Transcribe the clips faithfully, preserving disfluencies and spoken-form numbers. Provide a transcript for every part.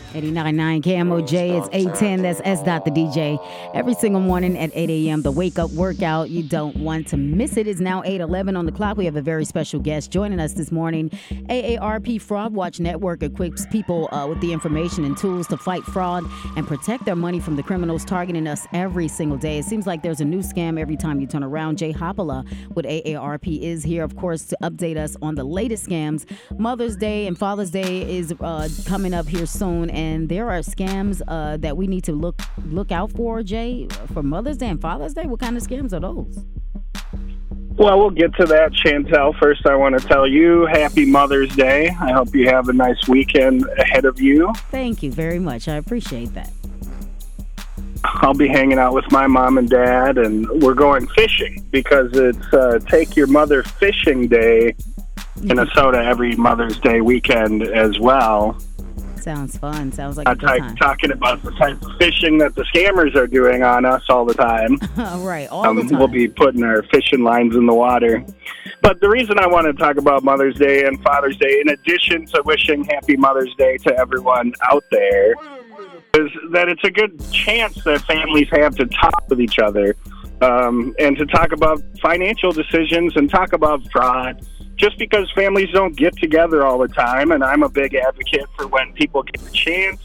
eighty-nine point nine K M O J, it's eight ten, that's S. Dot the D J. Every single morning at eight a.m., the wake-up workout. You don't want to miss it. It's now eight eleven on the clock. We have a very special guest joining us this morning. A A R P Fraud Watch Network equips people uh, with the information and tools to fight fraud and protect their money from the criminals targeting us every single day. It seems like there's a new scam every time you turn around. Jay Hoppola with A A R P is here, of course, to update us on the latest scams. Mother's Day and Father's Day is uh, coming up here soon, and there are scams uh, that we need to look look out for, Jay, for Mother's Day and Father's Day. What kind of scams are those? Well, we'll get to that, Chantel. First, I want to tell you happy Mother's Day. I hope you have a nice weekend ahead of you. Thank you very much. I appreciate that. I'll be hanging out with my mom and dad, and we're going fishing because it's uh, Take Your Mother Fishing Day in Minnesota every Mother's Day weekend as well. Sounds fun. Sounds like a uh, good t- time. Talking about the type of fishing that the scammers are doing on us all the time. Right, all um, the time. We'll be putting our fishing lines in the water. But the reason I want to talk about Mother's Day and Father's Day, in addition to wishing Happy Mother's Day to everyone out there, is that it's a good chance that families have to talk with each other um, and to talk about financial decisions and talk about fraud. Just because families don't get together all the time, and I'm a big advocate for when people get the chance,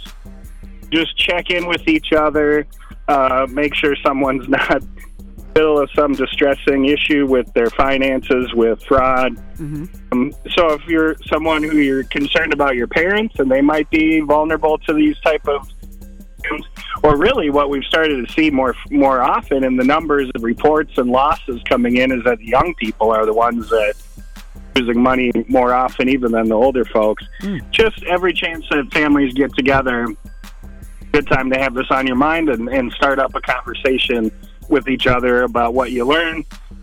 just check in with each other, uh, make sure someone's not in the middle of some distressing issue with their finances, with fraud. Mm-hmm. Um, so if you're someone who you're concerned about your parents and they might be vulnerable to these type of things, or really what we've started to see more more often in the numbers of reports and losses coming in is that the young people are the ones that using money more often even than the older folks. Mm. Just every chance that families get together, good time to have this on your mind and, and start up a conversation with each other about what you learn.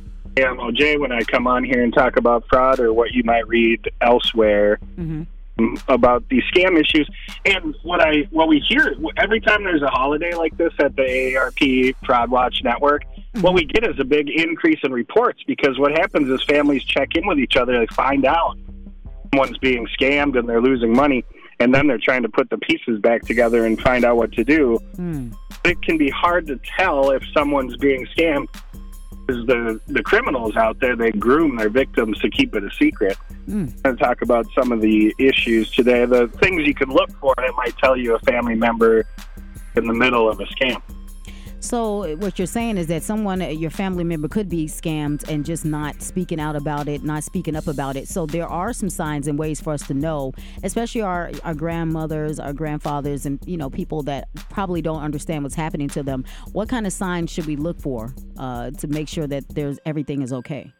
A M O J, when I come on here and talk about fraud or what you might read elsewhere mm-hmm. about these scam issues. And what I what we hear every time there's a holiday like this at the A A R P Fraud Watch Network, what we get is a big increase in reports, because what happens is families check in with each other. They find out someone's being scammed and they're losing money, and then they're trying to put the pieces back together and find out what to do. Mm. It can be hard to tell if someone's being scammed, because the, the criminals out there, they groom their victims to keep it a secret. Mm. I'm going to talk about some of the issues today, the things you can look for that might tell you a family member in the middle of a scam. So what you're saying is that someone, your family member, could be scammed and just not speaking out about it, not speaking up about it. So there are some signs and ways for us to know, especially our, our grandmothers, our grandfathers, and, you know, people that probably don't understand what's happening to them. What kind of signs should we look for uh, to make sure that there's everything is okay?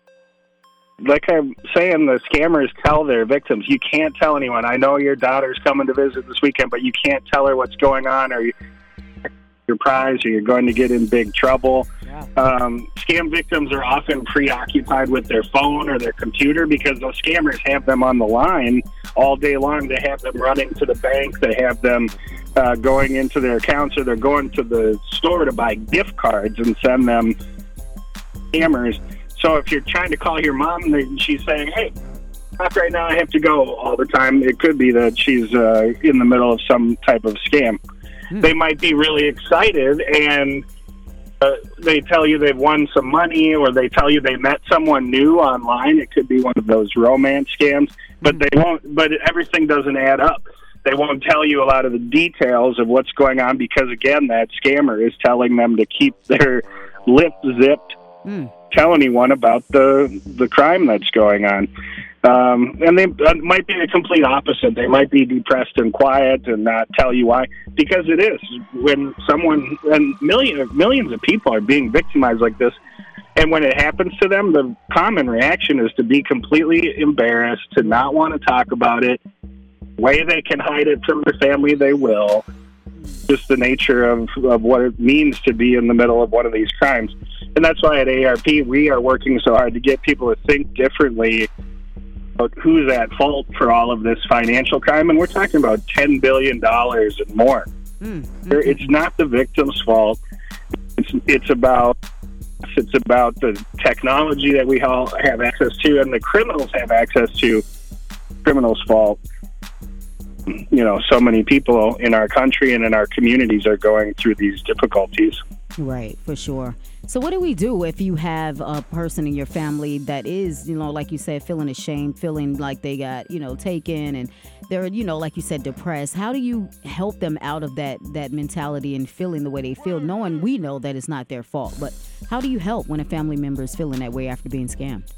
Like I'm saying, the scammers tell their victims, you can't tell anyone. I know your daughter's coming to visit this weekend, but you can't tell her what's going on, or you your prize, or you're going to get in big trouble. Yeah. Um, scam victims are often preoccupied with their phone or their computer because those scammers have them on the line all day long. They have them running to the bank. They have them uh, going into their accounts, or they're going to the store to buy gift cards and send them scammers. So if you're trying to call your mom and she's saying, hey, not right now, I have to go all the time, it could be that she's uh, in the middle of some type of scam. They might be really excited, and uh, they tell you they've won some money, or they tell you they met someone new online. It could be one of those romance scams, but they won't. But everything doesn't add up. They won't tell you a lot of the details of what's going on because, again, that scammer is telling them to keep their lips zipped, mm. tell anyone about the the crime that's going on. Um, and they uh, might be the complete opposite. They might be depressed and quiet and not tell you why, because it is. When someone, and millions, millions of people are being victimized like this, and when it happens to them, the common reaction is to be completely embarrassed, to not want to talk about it. The way they can hide it from their family, they will. Just the nature of, of what it means to be in the middle of one of these crimes. And that's why at A A R P, we are working so hard to get people to think differently about who's at fault for all of this financial crime, and we're talking about ten billion dollars and more. Mm-hmm. It's not the victim's fault. It's, it's about it's about the technology that we all have access to and the criminals have access to. Criminals' fault. you know, so many people in our country and in our communities are going through these difficulties. Right, for sure. So what do we do if you have a person in your family that is, you know, like you said, feeling ashamed, feeling like they got, you know, taken, and they're, you know, like you said, depressed? How do you help them out of that that mentality and feeling the way they feel, knowing we know that it's not their fault? But how do you help when a family member is feeling that way after being scammed?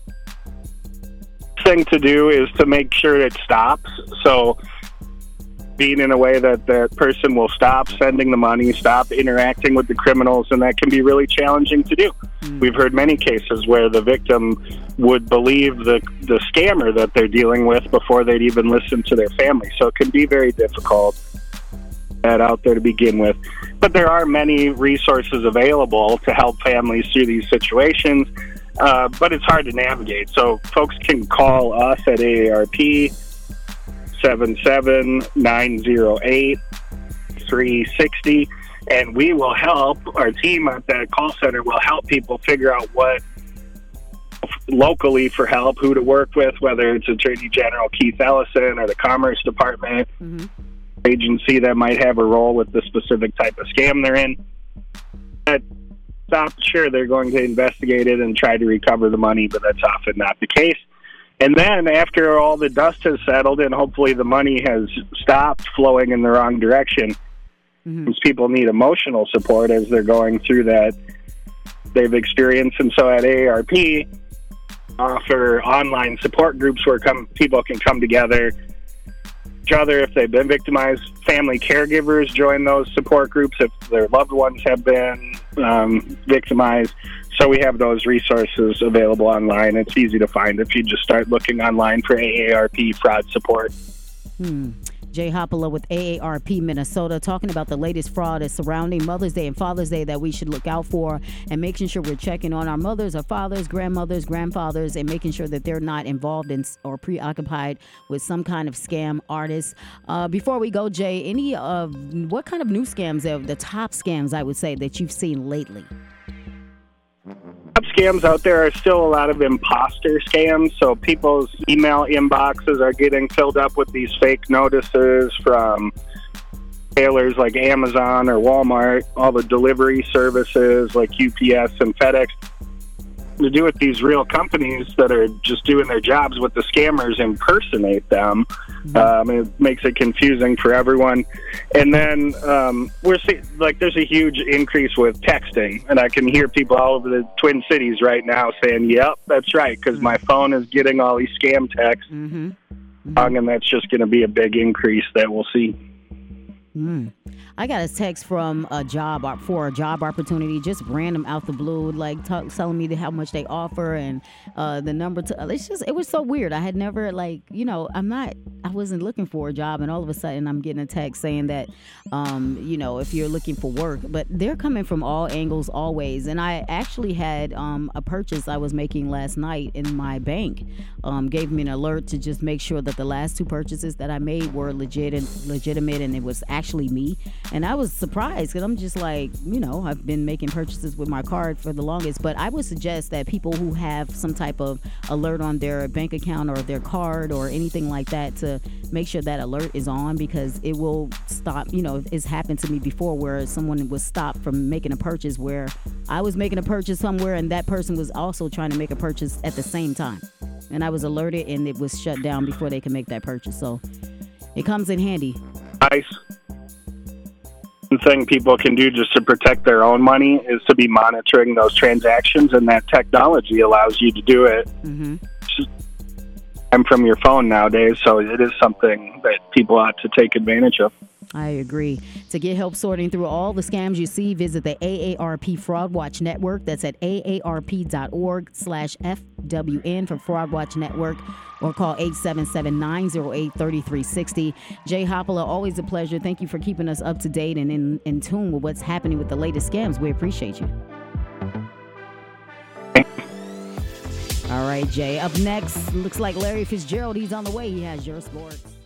Thing to do is to make sure it stops. So being in a way that that person will stop sending the money, stop interacting with the criminals, and that can be really challenging to do. Mm. We've heard many cases where the victim would believe the the scammer that they're dealing with before they'd even listen to their family. So it can be very difficult that out there to begin with. But there are many resources available to help families through these situations, uh, but it's hard to navigate. So folks can call us at A A R P, seven seven nine zero eight three six zero, and we will help. Our team at that call center will help people figure out what locally for help, who to work with, whether it's Attorney General Keith Ellison or the Commerce Department mm-hmm. agency that might have a role with the specific type of scam they're in. But stop, sure, they're going to investigate it and try to recover the money, but that's often not the case. And then after all the dust has settled and hopefully the money has stopped flowing in the wrong direction, mm-hmm. people need emotional support as they're going through that they've experienced. And so at A A R P, offer online support groups where come, people can come together, each other if they've been victimized. Family caregivers join those support groups if their loved ones have been um, victimized. So we have those resources available online. It's easy to find if you just start looking online for A A R P fraud support. Hmm. Jay Hoppola with A A R P Minnesota, talking about the latest fraud is surrounding Mother's Day and Father's Day that we should look out for, and making sure we're checking on our mothers, our fathers, grandmothers, grandfathers, and making sure that they're not involved in or preoccupied with some kind of scam artist. Uh, before we go, Jay, any of uh, what kind of new scams are the top scams, I would say, that you've seen lately? Top scams out there are still a lot of imposter scams. So people's email inboxes are getting filled up with these fake notices from retailers like Amazon or Walmart, all the delivery services like U P S and FedEx, to do with these real companies that are just doing their jobs. What the scammers impersonate them. Mm-hmm. Um, it makes it confusing for everyone. And then um, we're seeing, like, there's a huge increase with texting, and I can hear people all over the Twin Cities right now saying, "Yep, that's right," because mm-hmm. my phone is getting all these scam texts, mm-hmm. Mm-hmm. and that's just going to be a big increase that we'll see. Mm. I got a text from a job for a job opportunity, just random out the blue, like talk, telling me how much they offer and uh, the number. To, it's just, it was so weird. I had never, like, you know, I'm not, I wasn't looking for a job, and all of a sudden I'm getting a text saying that, um, you know, if you're looking for work, but they're coming from all angles, always. And I actually had um, a purchase I was making last night in my bank, um, gave me an alert to just make sure that the last two purchases that I made were legit and legitimate, and it was actually me. And I was surprised because I'm just like, you know, I've been making purchases with my card for the longest. But I would suggest that people who have some type of alert on their bank account or their card or anything like that, to make sure that alert is on, because it will stop. You know, it's happened to me before where someone was stopped from making a purchase where I was making a purchase somewhere and that person was also trying to make a purchase at the same time. And I was alerted and it was shut down before they could make that purchase. So it comes in handy. Nice. Thing people can do just to protect their own money is to be monitoring those transactions, and that technology allows you to do it. Mm-hmm. I'm from your phone nowadays, so it is something that people ought to take advantage of. I agree. To get help sorting through all the scams you see, visit the A A R P Fraud Watch Network. That's at A A R P dot org slash F W N for Fraud Watch Network, or call eight seven seven, nine zero eight, three three six zero. Jay Hoppola, always a pleasure. Thank you for keeping us up to date and in, in tune with what's happening with the latest scams. We appreciate you. All right, Jay. Up next, looks like Larry Fitzgerald. He's on the way. He has your sports.